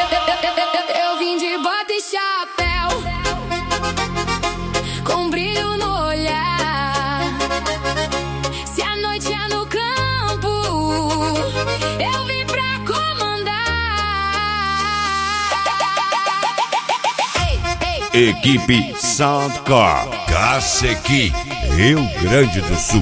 Eu vim de bota e chapéu, com brilho no olhar. Se a noite é no campo, eu vim pra comandar. Equipe Soundcore, Cacequi, Rio Grande do Sul.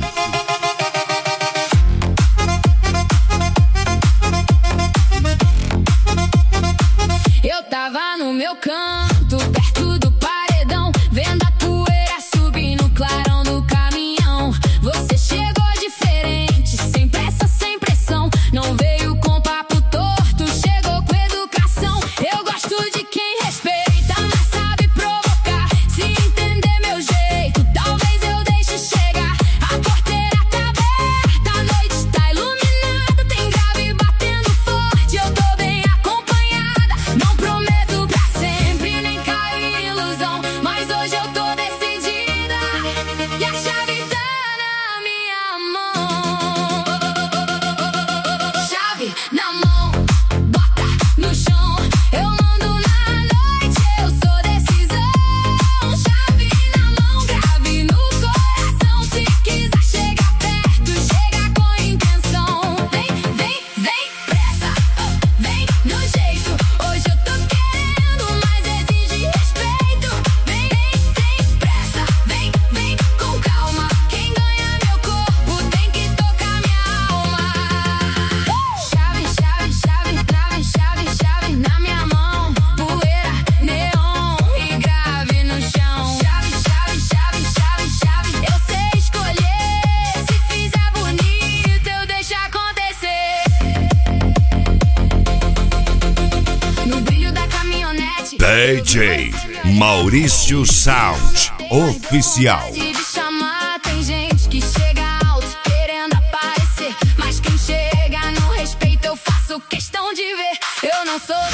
Eu tava no meu canto, perto do paredão, vendo a poeira subir no clarão do caminhão. Você chegou diferente, sem pressa, sem pressão. Não veio com papo torto, chegou com educação. Eu gosto de quem respeita, mas sabe provocar. Se entender meu jeito, talvez eu deixe chegar. A porteira tá aberta, a noite tá iluminada. Tem grave batendo forte, eu tô bem acompanhada. Não prometo pra sempre, nem caio em ilusão, mas hoje eu tô decidida e a chave tá na minha mão. Chave na mão, bota no chão. Eu mando na noite, eu sou decisão. Chave na mão, grave no coração. Se quiser chegar perto, chega com intenção. Vem, vem, vem, pressa, vem no jeito. Hoje eu tô querendo, mas exige respeito. Vem, vem, sem pressa, vem, vem com calma. Quem ganha meu corpo tem que tocar minha alma. Chave, chave, chave, trave, chave, chave na minha mão. Poeira, neon e grave no chão. Chave, chave, chave, chave, chave. Eu sei escolher. Se fizer bonito, eu deixo acontecer. No brilho da caminhonete, DJ Maurício Sound Oficial. de chamar, tem gente que chega alto querendo aparecer, mas quem chega no respeito eu faço questão de ver. Eu não sou